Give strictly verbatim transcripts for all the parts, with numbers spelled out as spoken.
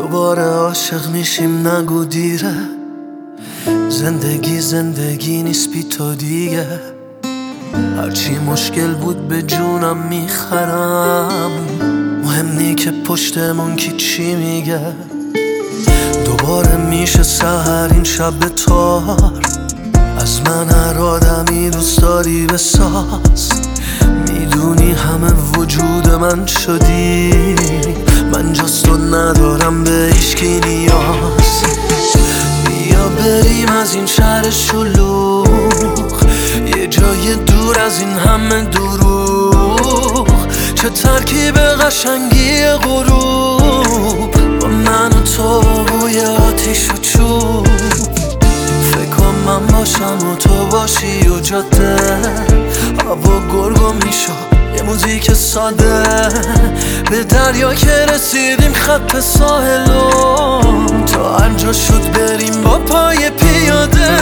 دوباره عاشق میشیم نگو دیره، زندگی زندگی نیست بی تو دیگه. هرچی مشکل بود به جونم میخرم، مهم نی که پشتمون کی چی میگه. دوباره میشه سحر این شب به تار، از من هر آدمی دوست داری بساز. میدونی همه وجود من شدی، من جز تو ندارم به هیچکی نیاز. بیا بریم از این شهر شلوغ، یه جای دور از این همه دروغ. چه ترکیب قشنگی غروب، با من و تو بوی آتیش و چوب. فکر کن من باشم و تو باشی و جاده، هوا گرگو میشد یه موزیک ساده. به دریا که رسیدیم خط ساحلم، تا هر جا شد بریم با پای پیاده.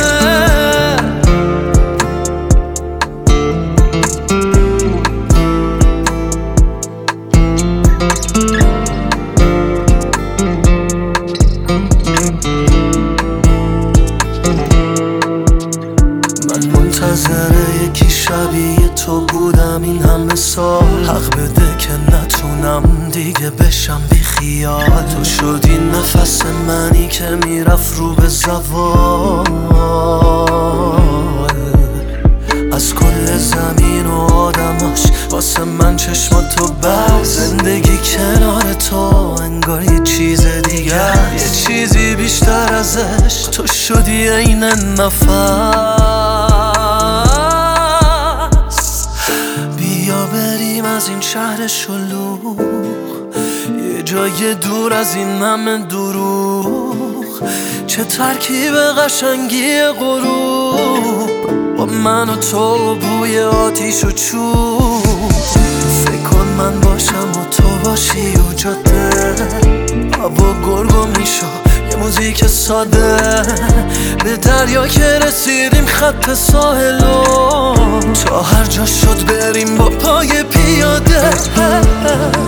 من منتظر یکی شبیه تو بودم این همه سال. حق بده که نتونم دیگه بشم بی خیال. تو شدی نفس منی که میرفت رو به زوال. از کل زمین و آدماش واسه من چشماتو بس. زندگی کنار تو انگار یه چیز دیگه، یه چیزی بیشتر ازش تو شدی عین نفس. بیا بریم از این شهر شلوغ، یه جای دور از این همه دروغ. چه ترکیب قشنگی غروب، با من و تو بوی آتیش و چوب. فکر کن من باشم و تو باشی و جاده، هوا گرگو میشد یه موزیک ساده. به دریا که رسیدیم خط ساحلم، تا هر جا شد بریم با پای پیاده.